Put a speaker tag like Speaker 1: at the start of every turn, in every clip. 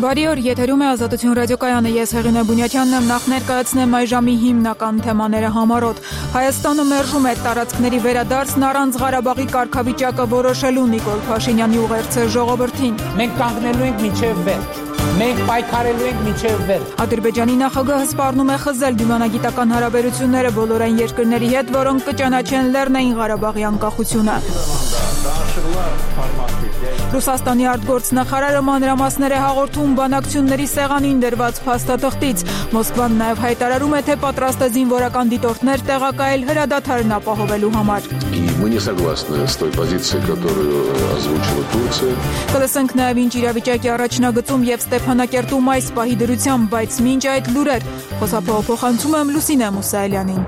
Speaker 1: Բարի օր, եթերում է Ազատություն ռադիոկայանը, ես Հեղինե Բունյաթյանն եմ, նախ ներկայացնեմ այժմի հիմնական թեմաները համառոտ։ Հայաստանը մերժում է տարածքների վերադարձն առանց Ղարաբաղի կարգավիճակը որոշելու Նիկոլ Փաշինյանի ուղերձը ժողովրդին։
Speaker 2: Մենք կանգնելու ենք մինչև վերջ։ Մենք պայքարելու ենք մինչև վերջ։
Speaker 1: Ադրբեջանի նախագահը սպառնում է խզել դիվանագիտական հարաբերությունները բոլոր այն երկրների հետ, որոնք կճանաչեն Լեռնային Ղարաբաղի անկախությունը։ Ռուսաստանի արտգործնախարարը մանրամասներ է հաղորդում բանակցությունների սեղանին դրված փաստաթղթից։ Մոսկվան նաև հայտարարում է, թե պատրաստ է զինվորական դիտորդներ տեղակայել հրադադարն ապահովելու համար։
Speaker 3: Мы не согласны с той позицией, которую озвучила Турция.
Speaker 1: Կլսենք նաև ինչ իրավիճակի առաջնագծում եւ Ստեփանակերտում այս պահի դրությամբ, բայց մինչ այդ լուրեր փոխանցում եմ Լուսինե Մուսայելյանին։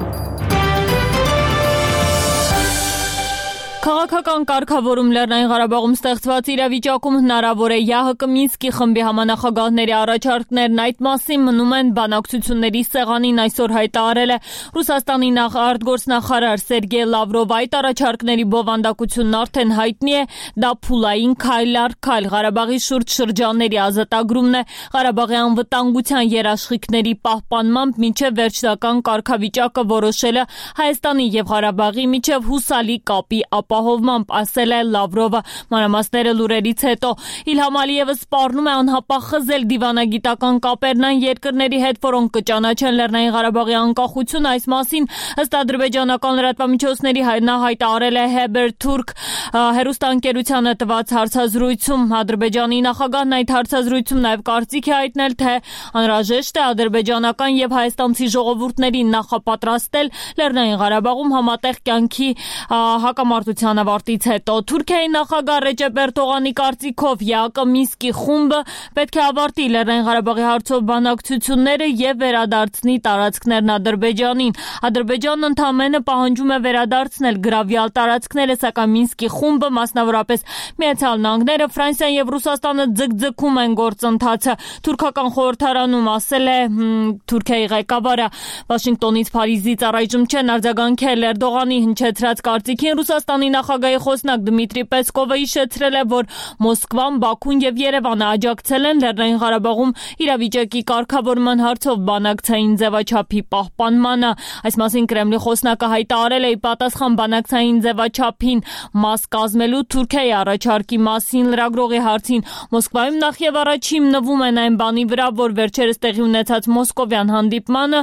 Speaker 1: Քաղաքական կարգավորում Լեռնային Ղարաբաղում ստեղծված իրավիճակում հնարավոր է ԵԱՀԿ Մինսկի խմբի համանախագահների առաջարկներն այդ մասին մնում են բանակցությունների սեղանին այսօր հայտարարել է Ռուսաստանի արտգործնախարար Սերգեյ Լավրով այդ առաջարկների բովանդակությունն արդեն հայտնի է, դա փուլային քայլ առ քայլ Ղարաբաղի շուրջ շրջանների ազատագրումն է, Ղարաբաղի անվտանգության երաշխիքների պահպանմամբ մինչև վերջնական կարգավիճակը որոշելը Հայաստանի եւ Ղարաբաղի միջև հուսալի կապի ապահովմամբ, ասել է Լավրովը։ Մանրամասները լուրերից հետո Իլհամ Ալիևը սպառնում է անհապաղ խզել դիվանագիտական կապերն այն երկրների հետ, որոնք կճանաչեն Լեռնային Ղարաբաղի անկախությունը։ Այս մասին ըստ ադրբեջանական լրատվամիջոցների նա հայտարարել է Haber Turk հեռուստաընկերությանը տված հարցազրույցում։ Ադրբեջանի նախագահն այդ հարցազրույցում նաև կարծիք է հայտնել, թե անհրաժեշտ է ադրբեջանական եւ հայաստանցի ժողովուրդներին նախապատրաստել Լեռնային Ղարաբաղում համատեղ կյանքի հակամարտության ավարտից հետո։ Թուրքիայի նախագահ Ռեջեփ Էրդողանի կարծիքով ԵԱՀԿ Մինսկի խումբը պետք է ավարտի Լեռնային Ղարաբաղի հարցով բանակցությունները եւ վերադարձնի տարածքներն Ադրբեջանին։ Ադրբեջանն ընդամենը պահանջում է վերադարձնել գրավյալ տարածքները, սակայն Մինսկի խումբը, մասնավորապես Միացյալ Նահանգները, Ֆրանսիան եւ Ռուսաստանը ձգձգում են գործընթացը։ Թուրքական խորհրդարանում ասել է Թուրքիայի ղեկավարը, Վաշինգտոնից Փարիզից առայժմ չեն արձագանքել Էրդողանի հնչեցրած կարծիքին։ Ռուսաստանի նախագահի խոսնակ Դմիտրի Պեսկովը հիշեցրել է, որ Մոսկվան, Բաքուն եւ Երևանը աջակցել են Լեռնային Ղարաբաղում իրավիճակի կարգավորման հարցով բանակցային ձևաչափի պահպանմանը։ Այս մասին Կրեմլի խոսնակը հայտարարել է ի պատասխան բանակցային ձևաչափին մաս կազմելու Թուրքիայի առաջարկի մասին լրագրողի հարցին։ Մոսկվայում նախ եւ առաջ հիմնվում են այն բանի վրա, որ վերջերս տեղի ունեցած մոսկովյան հանդիպմանը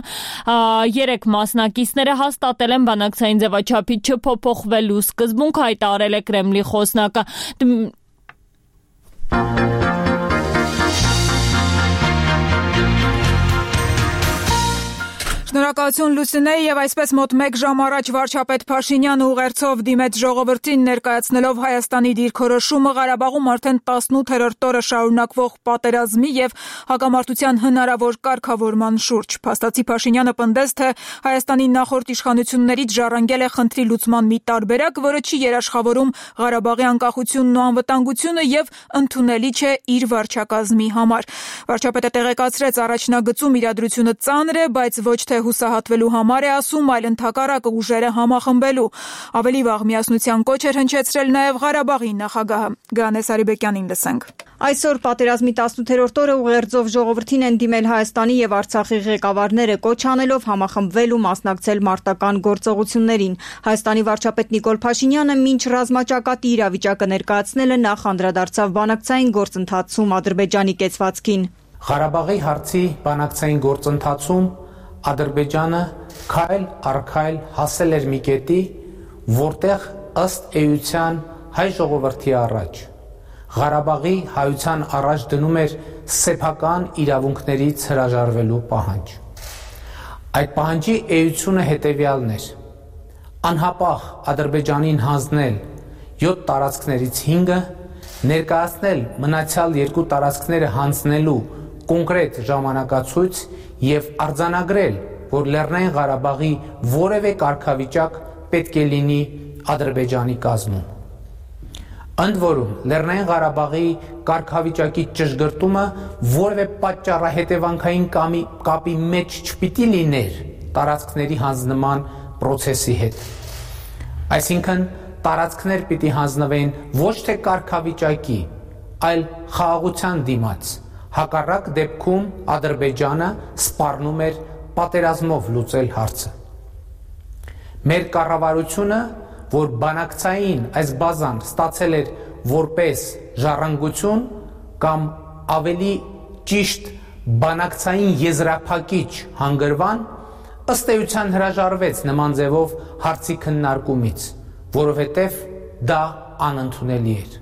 Speaker 1: 3 մասնակիցները հաստատել են բանակցային ձևաչափի չփոփոխվելու սկզբունք, հայտարարել է Կրեմլի խոսնակը։ Շնորհակալություն Լուսինե, եւ այսպես մոտ 1 ժամ առաջ վարչապետ Փաշինյանը ուղերձով դիմեց ժողովրդին, ներկայացնելով Հայաստանի դիրքորոշումը Ղարաբաղում արդեն 18-րդ օրը շարունակվող պատերազմի եւ հակամարտության հնարավոր կարգավորման շուրջ։ Փաստացի Փաշինյանը պնդեց, թե Հայաստանի նախորդ իշխանություններից ժառանգել է խնդրի լուծման մի տարբերակ, որը չի երաշխավորում Ղարաբաղի անկախությունն ու անվտանգությունը եւ ընդունելի չէ իր վարչակազմի համար։ Վարչապետը տեղեկացրեց, առաջնագծում իրադրությունը ծանր է, բայց ոչ թե հուսահատվելու համար է ասում, այլ ընդհակառակը ուժերը համախմբելու։ Ավելի վաղ միասնության կոչ էր հնչեցրել նաև Ղարաբաղի նախագահը։ Գանես Արիբեկյանին լսենք։
Speaker 4: Այսօր պատերազմի 18-րդ օրը ուղերձով ժողովրդին են դիմել Հայաստանի եւ Արցախի ղեկավարները, կոչ անելով համախմբվել ու մասնակցել մարտական գործողություններին։ Հայաստանի վարչապետ Նիկոլ Փաշինյանը մինչ ռազմաճակատի իրավիճակը ներկայացնելը նախ անդրադարձավ բանակցային գործընթացում Ադրբեջանի կեցվածքին։
Speaker 2: Ղարաբաղի հարցի բանակցային գործընթացում Ադրբեջանը քայլ առ քայլ հասել էր մի կետի, որտեղ ըստ էության հայ ժողովրդի առաջ Ղարաբաղի հայության առաջ դնում էր սեփական իրավունքներից հրաժարվելու պահանջ։ Այդ պահանջի էությունը հետևյալն էր. անհապաղ Ադրբեջանին հանձնել 7 տարածքներից 5-ը, ներկայացնել մնացյալ 2 տարածքները հանձնելու կոնկրետ ժամանակացույց եւ արձանագրել, որ Լեռնային Ղարաբաղի որևէ կարգավիճակ պետք է լինի Ադրբեջանի կազմում։ Ընդ որում, Լեռնային Ղարաբաղի կարգավիճակի ճշգրտումը որևէ պատճառահետևանքային կապի մեջ չպիտի լիներ տարածքների հանձնման process-ի հետ։ Այսինքն, տարածքներ պիտի հանձնվեն ոչ թե կարգավիճակի, այլ խաղաղության դիմաց, Հակառակ դեպքում Ադրբեջանը սպառնում էր պատերազմով լուծել հարցը։ Մեր կառավարությունը, որ բանակցային այս բազան ստացել էր որպես ժառանգություն կամ ավելի ճիշտ բանակցային եզրափակիչ հանգրվան, ըստ էության հրաժարվեց նման ձևով հարցի քննարկումից, որովհետև դա անընդունելի էր։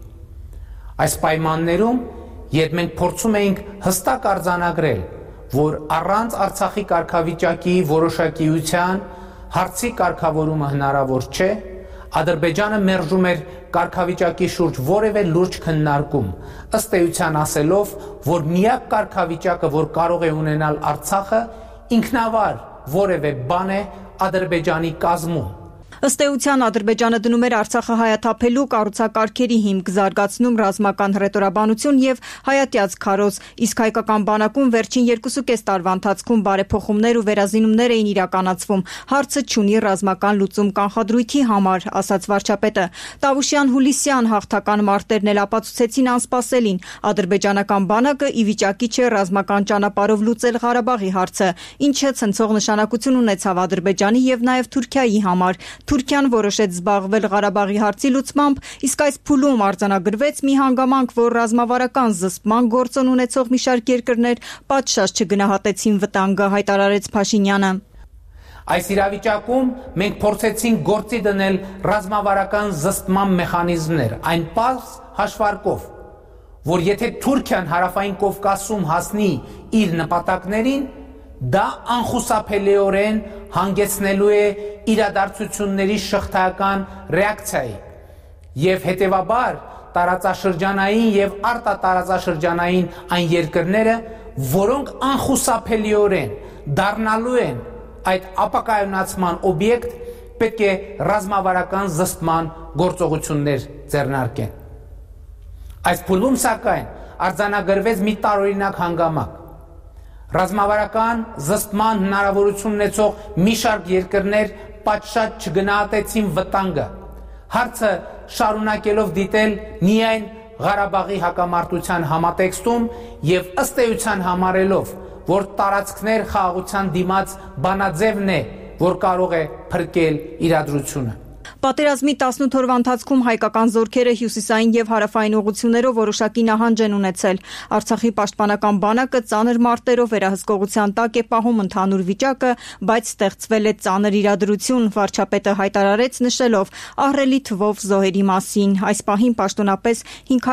Speaker 2: Այս պայմաններում, երբ մենք փորձում էինք հստակ արձանագրել, որ առանց Արցախի կարգավիճակի որոշակիության հարցի կարգավորումը հնարավոր չէ, Ադրբեջանը մերժում էր կարգավիճակի շուրջ որևէ լուրջ քննարկում, ըստ էության ասելով, որ միակ կարգավիճակը, որ կարող է ունենալ Արցախը, ինքնավար որևէ բան է Ադրբեջանի կազմում։
Speaker 4: Ըստ էության Ադրբեջանը դնում էր Արցախը հայաթափելու կառուցակարգերի հիմք, զարգացնում ռազմական հռետորաբանություն եւ հայատյաց քարոզ, իսկ հայկական բանակում վերջին 2.5 տարվա ընթացքում բարեփոխումներ ու վերազինումներ էին իրականացվում, հարցը չունի ռազմական լուծում կանխադրույթի համար, ասաց վարչապետը։ Տավուշյան-Հուլիսյան հաղթական մարտերն էլ ապացուցեցին անսպասելին, ադրբեջանական բանակը ի վիճակի չէ ռազմական ճանապարհով լուծել Ղարաբաղի հարցը, ինչը ցնցող նշանակություն ունեցավ Ադրբեջանի եւ նաեւ Թուրքիայի համար։ Թուրքիան որոշեց զբաղվել Ղարաբաղի հարցի լուծմամբ, իսկ այս փուլում արձանագրվեց մի հանգամանք, որ ռազմավարական զսպման գործոն ունեցող մի շարք երկրներ պատշաճ չգնահատեցին վտանգը, հայտարարեց Փաշինյանը։
Speaker 2: Այս իրավիճակում մենք փորձեցինք գործի դնել ռազմավարական զսպման մեխանիզմներ, այն պարզ հաշվարկով, որ եթե Թուրքիան հարավային Կովկասում հասնի իր նպատակներին, դա անխուսափելիորեն հանգեցնելու է իրադարձությունների շղթայական ռեակցիայի եւ հետեւաբար տարածաշրջանային եւ արտատարածաշրջանային այն երկրները, որոնք անխուսափելիորեն դառնալու են այդ ապակայունացման օբյեկտ, պետք է ռազմավարական զսպման գործողություններ ձեռնարկեն։ Այս փուլում սակայն արձանագրվեց մի տարօրինակ հանգամանք։ Ռազմավարական զսպման հնարավորություն ունեցող մի շարք երկրներ պատշաճ չգնահատեցին վտանգը, հարցը շարունակելով դիտել միայն Ղարաբաղի հակամարտության համատեքստում եւ ըստ էության համարելով, որ տարածքներ խաղաղության դիմաց բանաձևն է, որ կարող է փրկել իրադրությունը։
Speaker 4: Պատերազմի 18 օրվա ընթացքում հայկական զորքերը հյուսիսային եւ հարավային ուղղություններով որոշակի նահանջ են ունեցել։ Արցախի պաշտպանական բանակը ծանր մարտերով վերահսկողության տակ է պահում ընդհանուր վիճակը, բայց ստեղծվել է ծանր իրադրություն, վարչապետը հայտարարեց նշելով ահռելի թվով զոհերի մասին։ Այս պահին պաշտոնապես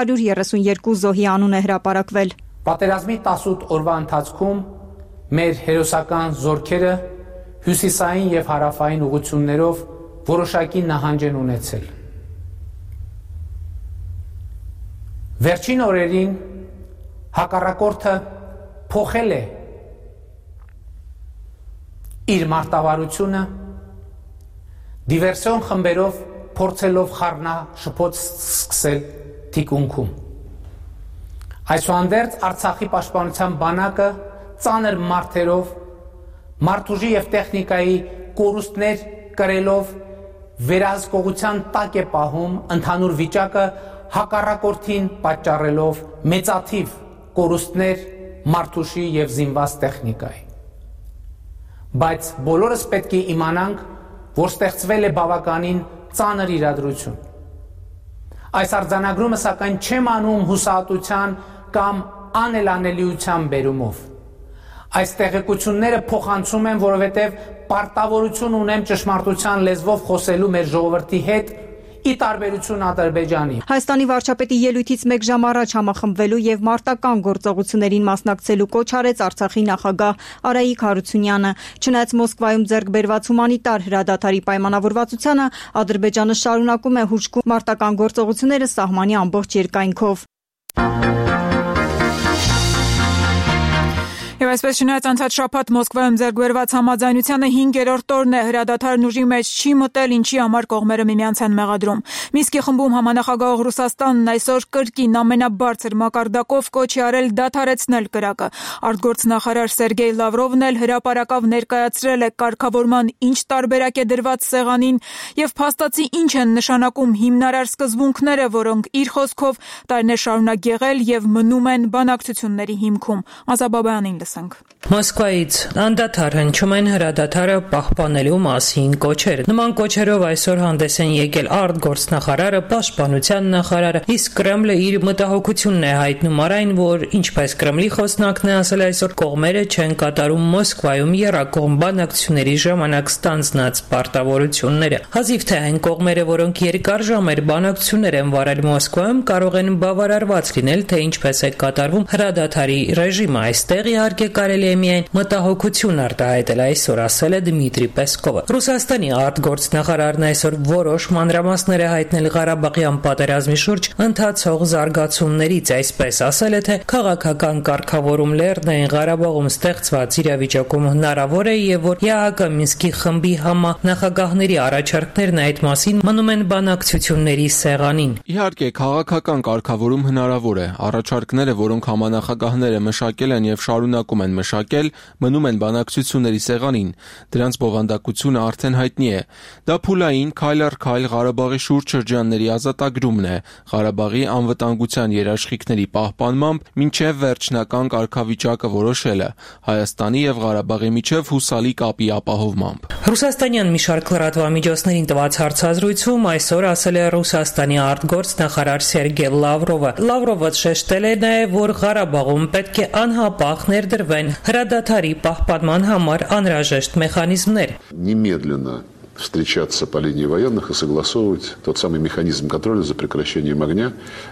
Speaker 4: 532 զոհի անուն է հրապարակվել։
Speaker 2: Պատերազմի 18 օրվա ընթացքում մեր հերոսական զորքերը հյուսիսային եւ հարավային ուղղություններով որոշակի նահանջ են ունեցել։ Վերջին օրերին հակառակորդը փոխել է իր մարտավարությունը, դիվերսիոն խմբերով փորձելով խառնաշփոթ սկսել թիկունքում։ Այսուհանդերձ Արցախի պաշտպանության բանակը ծանր մարտերով, մարդուժի եւ տեխնիկայի կորուստներ կրելով վերահսկողության տակ է պահում ընդհանուր վիճակը հակառակորդին պատճառելով մեծաթիվ կորուստներ մարդուժի եւ զինված տեխնիկայի։ Բայց բոլորս պետք է իմանանք, որ ստեղծվել է բավականին ծանր իրադրություն։ Այս արձանագրումը սակայն չեմ անում հուսահատության կամ անելանելիության բերումով։ Այս տեղեկությունները փոխանցում են, որովհետև պարտավորություն ունեմ ճշմարտության լեզվով խոսելու մեր ժողովրդի հետ, ի տարբերություն Ադրբեջանի։
Speaker 4: Հայաստանի վարչապետի ելույթից մեկ ժամ առաջ համախմբվելու եւ մարտական գործողություններին մասնակցելու կոչ արեց Արցախի նախագահ Արայիկ Հարությունյանը։ Չնայած Մոսկվայում ձեռք բերված հումանիտար հրադադարի պայմանավորվածությանը, Ադրբեջանը շարունակում է հուժկու մարտական գործողությունները սահմանի ամբողջ երկայնքով։
Speaker 5: Եվ այսպես չնայած անցած շաբաթ Մոսկվայում ձեռքբերված համաձայնությանը 5-րդ օրն է հրադադարն ուժի մեջ չի մտել, ինչի համար կողմերը միմյանց են մեղադրում։ Մինսկի խմբում համանախագահող Ռուսաստանն այսօր կրկին ամենաբարձր մակարդակով կոչ է արել դադարեցնել կրակը։ Արտգործնախարար Սերգեյ Լավրովն էլ հրապարակավ ներկայացրել է կարգավորման ինչ տարբերակ է դրված սեղանին եւ փաստացի ինչ են նշանակում հիմնարար սկզբունքները, որոնք իր խոսքով տարիներ շարունակ եղել եւ մնում են բանակցությունների հիմքում։ Ազաբաբյանին լսենք։
Speaker 6: Մոսկվայից անդադար հնչում են հրադադարը պահպանելու մասին կոչեր։ Նման կոչերով այսօր հանդես են եկել արտգործնախարարը, պաշտպանության նախարարը, իսկ Կրեմլը իր մտահոգությունն է հայտնում այն, որ ինչպես Կրեմլի խոսնակն է ասել այսօր, կողմերը չեն կատարում Մոսկվայում եռակողմ բանակցությունների ժամանակ ստանձնած պարտավորությունները։ Հազիվ թե այն կողմերը, որոնք երկար ժամեր բանակցություններ են վարել Մոսկվայում, կարող են բավարարված լինել, թե ինչպես է կատարվում հրադադարի ռեժիմը։ Այստեղ իհարկե կարելի է միայն մտահոգություն արտահայտել, այսօր ասել է Դմիտրի Պեսկովը։ Ռուսաստանի արտգործնախարարն այսօր որոշ մանրամասներ է հայտնել Ղարաբաղյան պատերազմի շուրջ ընթացող զարգացումներից, այսպես ասել է, թե քաղաքական կարգավորում Լեռնային Ղարաբաղում ստեղծված իրավիճակում հնարավոր է եւ որ ԵԱՀԿ Մինսկի խմբի համանախագահների առաջարկներն այդ մասին մնում են բանակցությունների սեղանին։
Speaker 7: Իհարկե, քաղաքական կարգավորում հնարավոր է։ Առաջարկները, որոնք համանախագահները մշակել են եւ շարունակում են մշակել, մնում են բանակցությունների սեղանին։ Դրանց բովանդակությունը արդեն հայտնի է։ Դա փուլային քայլ առ քայլ Ղարաբաղի շուրջ շրջանների ազատագրումն է, Ղարաբաղի անվտանգության երաշխիքների պահպանմամբ մինչև վերջնական կարգավիճակը որոշելը, Հայաստանի եւ Ղարաբաղի միջև հուսալի կապի ապահովմամբ։
Speaker 6: Ռուսաստանյան մի շարք լրատվամիջոցներին տված հարցազրույցում այսօր ասել է Ռուսաստանի արտգործնախարար Սերգեյ Լավրովը։ Լավրովը շեշտել է նաեւ, որ Ղարաբաղում պետք է անհապաղ ներդրվեն հրադադարի պահպանման համար անհրաժեշտ մեխանիզմներ։
Speaker 3: Немедленно встречаться по линии военных и согласовывать тот самый механизм контроля за прекращением огня,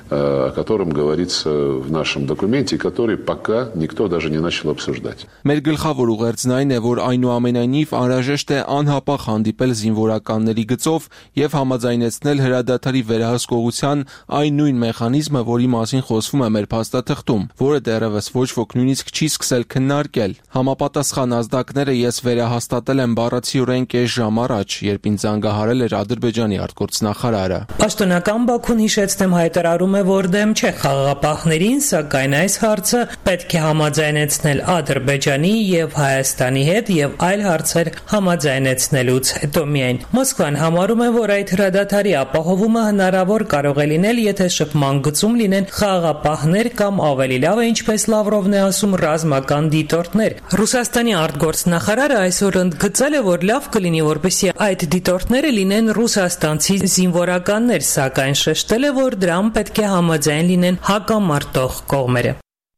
Speaker 3: о котором говорится в нашем документе, который пока никто даже не начал обсуждать.
Speaker 7: Մեր գլխավոր ուղերձն այն է, որ այնուամենայնիվ անհրաժեշտ է անհապաղ հանդիպել զինվորականների գծով եւ համաձայնեցնել հրադադարի վերահսկողության այն նույն մեխանիզմը, որի մասին խոսվում է մեր փաստաթղթում, որը դեռևս ոչ ոք նույնիսկ չի սկսել քննարկել։ Համապատասխան ազդակները ես վերահաստատել եմ բառացիորեն կես ժամ առաջ, երբ ինձ զանգահարել էր Ադրբեջանի արտգործնախարարը։
Speaker 6: Պաշտոնական Բաքուն հիշեցնեմ հայտարարում է, որ դեմ չէ խաղաղապահներին, սակայն այս հարցը պետք է համաձայնեցնել Ադրբեջանի եւ Հայաստանի հետ եւ այլ հարցեր համաձայնեցնելուց հետո միայն։ Մոսկվան համարում է, որ այդ հրադադարի ապահովումը հնարավոր կարող է լինել, եթե շփման գծում լինեն խաղաղապահներ կամ ավելի լավ է, ինչպես Լավրովն է ասում, ռազմական դիտորդներ։ Ռուսաստանի արտգործնախարարը այսօր ընդգծել է, որ լավ կլինի, որպեսզի այդ դիտորդները լինեն ռուսաստանցի զինվորականներ, սակայն շեշտել է, որ դրան պետք է համաձայն լինեն հակամարտող կողմերը։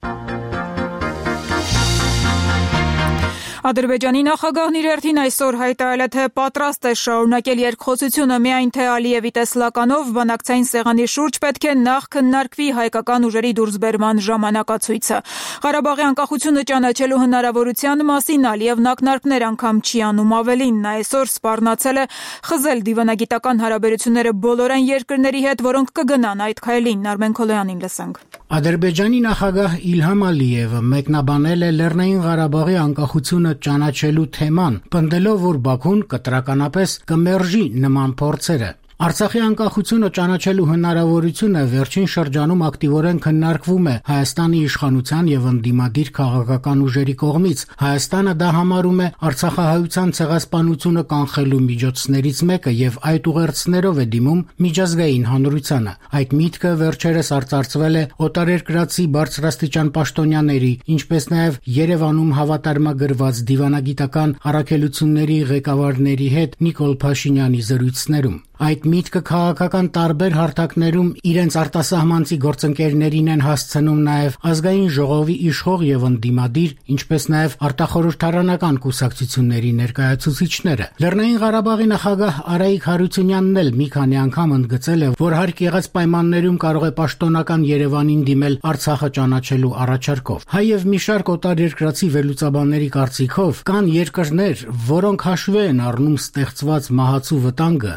Speaker 5: Ադրբեջանի նախագահն իր հերթին այսօր հայտարարել է, թե պատրաստ է շարունակել երկխոսությունը, միայն թե Ալիևի տեսլականով բանակցային սեղանի շուրջ պետք է նախ քննարկվի հայկական ուժերի դուրսբերման ժամանակացույցը։ Ղարաբաղի անկախությունը ճանաչելու հնարավորության մասին Ալիևն ակնարկներ անգամ չի անում, ավելին նա այսօր սպառնացել է խզել դիվանագիտական հարաբերությունները բոլոր այն երկրների հետ, որոնք կգնան այդ քայլին։ Արմեն Քոլոյանին լսենք։
Speaker 8: Ադրբեջանի նախագահ Իլհամ Ալիևը մեկնաբանել է Լեռնային Ղարաբաղի անկախությունը ճանաչելու թեման, պնդելով, որ Բաքուն կտրականապես կմերժի նման փորձերը։ Արցախի անկախությունը ճանաչելու հնարավորությունը վերջին շրջանում ակտիվորեն քննարկվում է Հայաստանի իշխանության եւ ընդդիմադիր քաղաքական ուժերի կողմից։ Հայաստանը դա համարում է արցախահայության ցեղասպանությունը կանխելու միջոցներից մեկը եւ այդ ուղերձներով է դիմում միջազգային հանրությանը։ Այդ միտքը վերջերս արծարծվել է օտարերկրացի բարձրաստիճան պաշտոնյաների, ինչպես նաեւ Երևանում հավատարմագրված դիվանագիտական առաքելությունների ղեկավարների հետ Նիկոլ Փաշինյանի զրույցներում։ Այդ միտքը քաղաքական տարբեր հարթակներում իրենց արտասահմանցի գործընկերներին են հասցնում նաև ազգային ժողովի իշխող եւ ընդդիմադիր, ինչպես նաև արտախորհրդարանական կուսակցությունների ներկայացուցիչները։ Լեռնային Ղարաբաղի նախագահ Արայիկ Հարությունյանն էլ մի քանի անգամ ընդգծել է, որ հարկ եղած պայմաններում կարող է պաշտոնական Երևանին դիմել Արցախը ճանաչելու առաջարկով։ Հայ եւ մի շարք օտարերկրացի վերլուծաբանների կարծիքով կան երկրներ, որոնք հաշվի են առնում ստեղծված մահացու վտանգը եւ չեն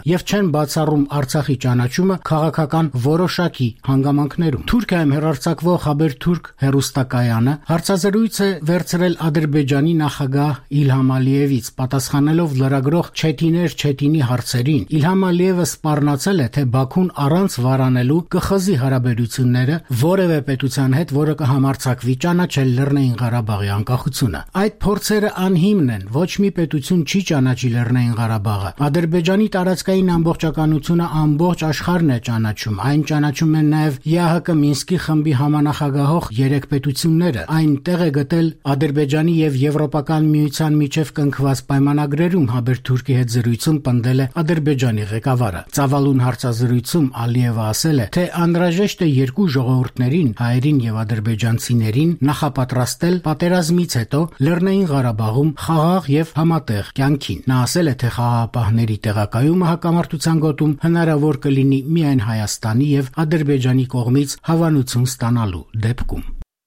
Speaker 8: են բացառում Արցախի ճանաչումը քաղաքական որոշակի հանգամանքներում։ Թուրքիայում հեռարձակվող Haberturk հեռուստակայանը հարցազրույց է վերցրել Ադրբեջանի նախագահ Իլհամ Ալիևից, պատասխանելով լրագրող Չետիներ Չետինի հարցերին։ Իլհամ Ալիևը սպառնացել է, թե Բաքուն առանց վարանելու կխզի հարաբերությունները որևէ պետության հետ, որը կհամարձակվի ճանաչել Լեռնային Ղարաբաղի անկախությունը։ Այդ փորձերը անհիմն են, ոչ մի պետություն չի ճանաչի Լեռնային Ղարաբաղը։ Ադրբեջանի տարածքային ամբողջականությունը ամբողջ աշխարհն է ճանաչում, այն ճանաչում են նաև ԵԱՀԿ Մինսկի խմբի համանախագահող 3 պետությունները։ Այն տեղ է գտել Ադրբեջանի եւ Եվրոպական միության միջև կնքված պայմանագրերում, Haberturk-ի հետ զրույցում պնդել է Ադրբեջանի ղեկավարը։ Ծավալուն հարցազրույցում Ալիևը ասել է, թե անհրաժեշտ է երկու ժողովուրդներին, հայերին եւ ադրբեջանցիներին, նախապատրաստել պատերազմից հետո Լեռնային Ղարաբաղում խաղաղ եւ համատեղ կյանքին։ Նա ասել է, թե խաղաղապահների տեղակայումը հակամարտության գոտում հնարավոր կլինի միայն Հայաստանի եւ Ադրբեջանի կողմից հավանություն ստանալու դեպքում։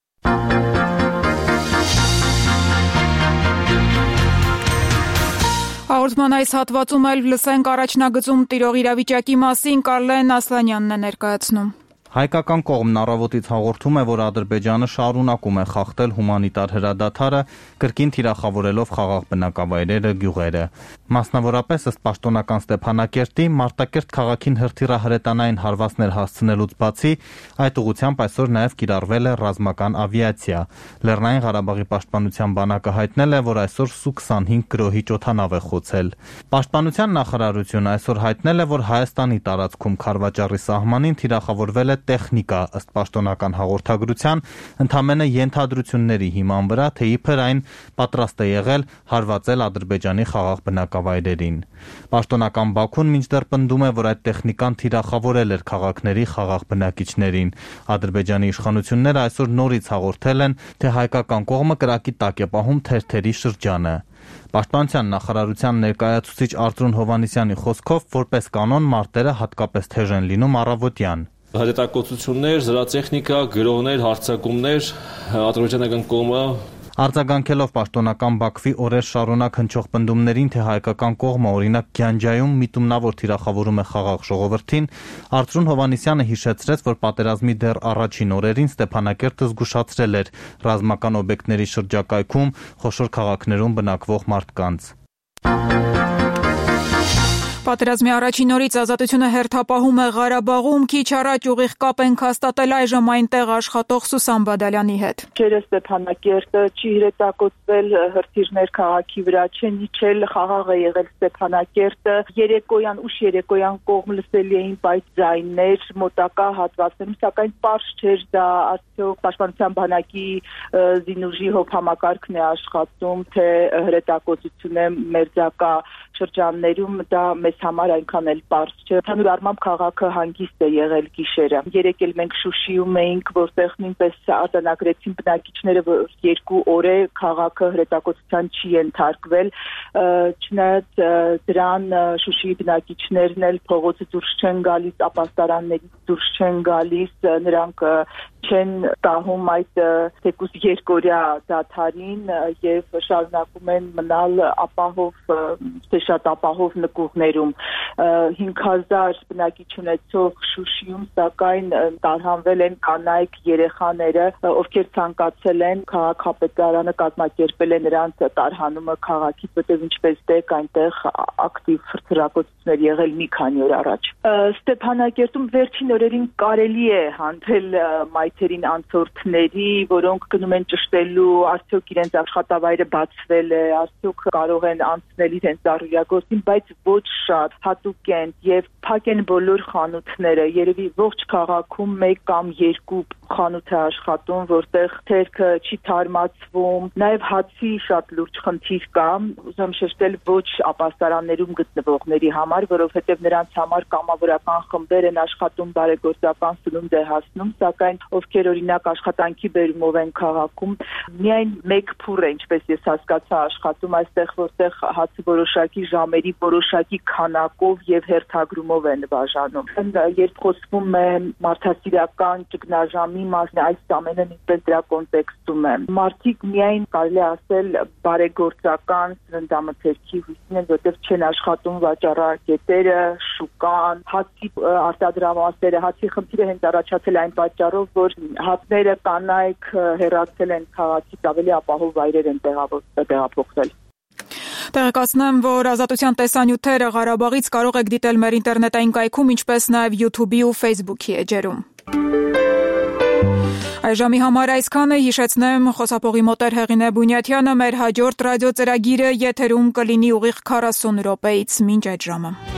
Speaker 5: Հաղորդման այս հատվածում էլ լսենք առաջնագծում տիրող իրավիճակի մասին Կարլեն Ասլանյանն է ներկայացնում։
Speaker 9: Հայկական կողմն առավոտից հաղորդում է, որ Ադրբեջանը շարունակում է խախտել հումանիտար հրադադարը, կրկին թիրախավորելով խաղաղ բնակավայրերը, գյուղերը։ Մասնավորապես, ըստ պաշտոնական Ստեփանակերտի, Մարտակերտ քաղաքին հրթիռահրետանային հարվածներ հասցնելուց բացի, այդ ուղղությամբ այսօր նաև կիրառվել է ռազմական ավիացիա։ Լեռնային Ղարաբաղի պաշտպանության բանակը հայտնել է, որ այսօր Սու-25 գրոհիչ օդանավ է խոցել։ Պաշտպանության նախարարությունը այսօր հայտնել է, որ Հայաստանի տարածքում Քարվաճառի սահմանին թիրախավորվել է տեխնիկա, ըստ պաշտոնական հաղորդագրության, ընդամենը ենթադրությունների հիման վրա, թե իբր այն պատրաստ է եղել հարվածել Ադրբեջանի խաղաղ բնակավայրերին։ Պաշտոնական Բաքուն մինչդեռ պնդում է, որ այդ տեխնիկան թիրախավորել էր քաղաքների խաղաղ բնակիչներին։ Ադրբեջանի իշխանությունները այսօր նորից հաղորդել են, թե հայկական կողմը կրակի տակ է պահում թերթերի շրջանը։ Պաշտպանության նախարարության ներկայացուցիչ Արծրուն Հովհաննիսյանի խոսքով, որպես կանոն մարտերը հատկապես թեժ են լինում առավոտյան։
Speaker 10: Հրետակոծություններ, զրատեխնիկա, գրոհներ, հարձակումներ, ադրբեջանական կողմը
Speaker 9: Արձագանքելով պաշտոնական Բաքվի օրեր շարունակ հնչող պնդումներին, թե հայկական կողմը օրինակ Գյանջայում միտումնավոր թիրախավորում է խաղաղ ժողովրդին, Արծրուն Հովհաննիսյանը հիշեցրեց, որ պատերազմի դեռ առաջին օրերին Ստեփանակերտը զգուշացրել էր ռազմական օբյեկտների շրջակայքում խոշոր քաղաքներում բնակվող մարդկանց։
Speaker 5: Պատերազմի առաջին օրից ազատությունը հերթապահում է Ղարաբաղում, քիչ առաջ ուղիղ կապ ենք հաստատել այժմ այնտեղ աշխատող Սուսան Բադալյանի հետ։
Speaker 11: Չերը Ստեփանակերտը չի հրետակոծվել հրթիռներ քաղաքի վրա, չեն իջել, խաղաղ է եղել Ստեփանակերտը, երեկոյան ուշ երեկոյան կողմ լսելի էին պայծ ձայներ մոտակա հատվածներում, սակայն պարզ չէր դա արդյոք պաշտպանության բանակի զինուժի հոգամակարգն է աշխատում, թե հրետակոծություն է մերձակա շրջաններում, դա մեզ համար այնքան էլ պարզ չէ։ Ընդհանուր առմամբ քաղաքը հանգիստ է եղել գիշերը։ Երեկ էլ մենք Շուշիում էինք, որտեղ նույնպես արձանագրեցին բնակիչները, որ 2 օր է քաղաքը հրետակոծության չի ենթարկվել, չնայած դրան Շուշիի բնակիչներն էլ փողոցը դուրս չեն գալիս, ապաստարաններից դուրս չեն գալիս, նրանք չեն տահում այդ թեկուզ երկօրյա դադարին եւ շարունակում են մնալ ապահով, թե շատ ապահով նկուղներում։ 5000 բնակիչ ունեցող Շուշիում սակայն տարհանվել են կանայք, երեխաները, ովքեր ցանկացել են, քաղաքապետարանը կազմակերպել է նրանց տարհանումը քաղաքից, որտեղ ինչպես դեք այնտեղ ակտիվ հրթիռակոծություններ եղել մի քանի օր առաջ։ Ստեփանակերտում վերջին օրերին կարելի է հանդիպել մայթերին անցորդների, որոնք գնում են ճշտելու, արդյոք իրենց աշխատավայրը բացվել է, արդյոք կարող են անցնել իրենց առօրյագործին, բայց ոչ շատ հատուկ են եւ փակ են բոլոր խանութները, երևի ողջ քաղաքում 1 կամ 2 խանութ է աշխատում, որտեղ թերքը չի թարմացվում, նաեւ հացի շատ լուրջ խնդիր կա, ուզում շեշտել ոչ ապաստարաններում գտնվողների համար, որովհետեւ նրանց համար կամավորական խմբեր են աշխատում, բարեգործական սնունդ է հասնում, սակայն ովքեր օրինակ աշխատանքի բերումով են քաղաքում, միայն 1 փուռ է, ինչպես ես հասկացա, աշխատում այստեղ, որտեղ հացը որոշակի ժամերի, որոշակի քանակով եւ հերթագրումով են բաժանում։ Երբ խոսվում է մարդասիրական ճգնաժամի մի մասն է, այս ամենը նույնպես դրա կոնտեքստում է։ Մարդիկ միայն կարելի ասել բարեգործական սննդամթերքի հույսին են, որտեղ չեն աշխատում վաճառակետերը, շուկան, հացի արտադրամասերը, հացի խնդիրը հենց առաջացել այն պատճառով, որ հացները կանայք հեռացել են քաղաքից, ավելի ապահով վայրեր են տեղափոխվել։
Speaker 5: Տեղեկացնեմ, որ Ազատության տեսանյութերը Ղարաբաղից կարող եք դիտել մեր ինտերնետային կայքում, ինչպես նաև YouTube-ի ու Facebook-ի էջերում։ Այժմի համար այսքանը, հիշեցնեմ, խոսափողի մոտ էր Հեղինե Բունյաթյանը, մեր հաջորդ ռադիո ծրագիրը եթերում կլինի ուղիղ 40 րոպեից մինչ այդ ժամը։